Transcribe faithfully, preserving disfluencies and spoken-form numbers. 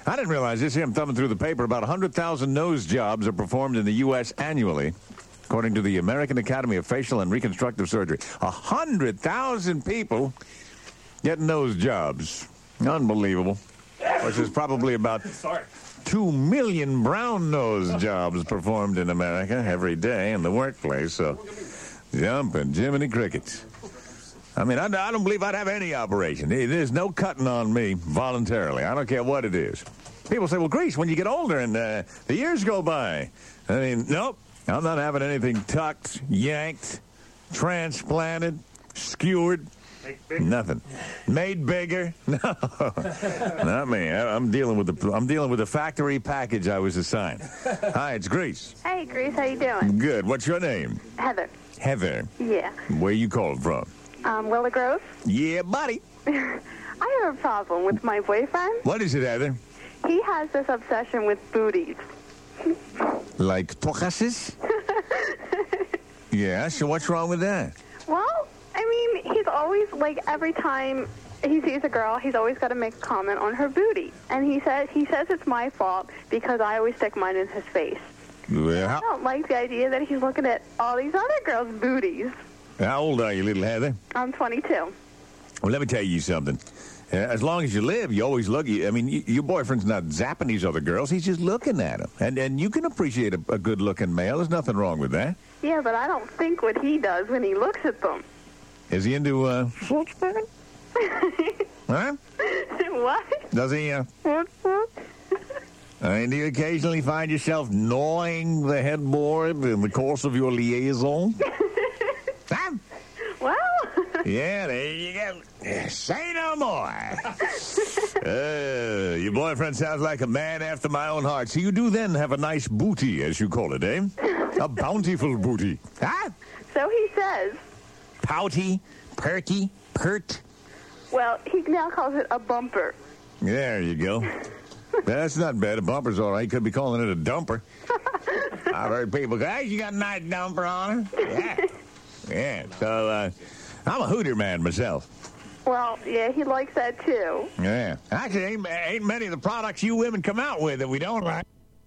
I didn't realize this. Here I'm thumbing through the paper. About one hundred thousand nose jobs are performed in the U S annually, according to the American Academy of Facial and Reconstructive Surgery. one hundred thousand people get nose jobs. Unbelievable. Which is probably about two million brown nose jobs performed in America every day in the workplace. So, jumping Jiminy Crickets. I mean, I, I don't believe I'd have any operation. There's no cutting on me voluntarily. I don't care what it is. People say, well, Grease, when you get older and uh, the years go by. I mean, nope. I'm not having anything tucked, yanked, transplanted, skewered. Nothing. Made bigger? No. Not me. I, I'm dealing with the I'm dealing with the factory package I was assigned. Hi, it's Grease. Hey, Grease, how you doing? Good. What's your name? Heather. Heather. Yeah. Where you called from? Um, Willow Grove. Yeah, buddy. I have a problem with my boyfriend. What is it, Heather? He has this obsession with booties. Like tocases? Yeah, so what's wrong with that? Well, I mean, he's always, like, every time he sees a girl, he's always got to make a comment on her booty. And he says he says it's my fault because I always stick mine in his face. Well, I don't like the idea that he's looking at all these other girls' booties. How old are you, little Heather? I'm twenty-two. Well, let me tell you something. Uh, as long as you live, you always look. I mean, y- your boyfriend's not zapping these other girls. He's just looking at them. And and you can appreciate a, a good-looking male. There's nothing wrong with that. Yeah, but I don't think what he does when he looks at them. Is he into, uh... huh? What? Does he, uh... I mean, do you occasionally find yourself gnawing the headboard in the course of your liaison? Huh? Well... Yeah, there you go. Say no more. uh, your boyfriend sounds like a man after my own heart. So you do then have a nice booty, as you call it, eh? A bountiful booty. Huh? So he says. Pouty, perky, pert. Well, he now calls it a bumper. There you go. That's not bad. A bumper's all right. Could be calling it a dumper. I've heard people go, hey, you got a nice dumper on her? Yeah. Yeah, so uh, I'm a hooter man myself. Well, yeah, he likes that too. Yeah. Actually, ain't, ain't many of the products you women come out with that we don't like.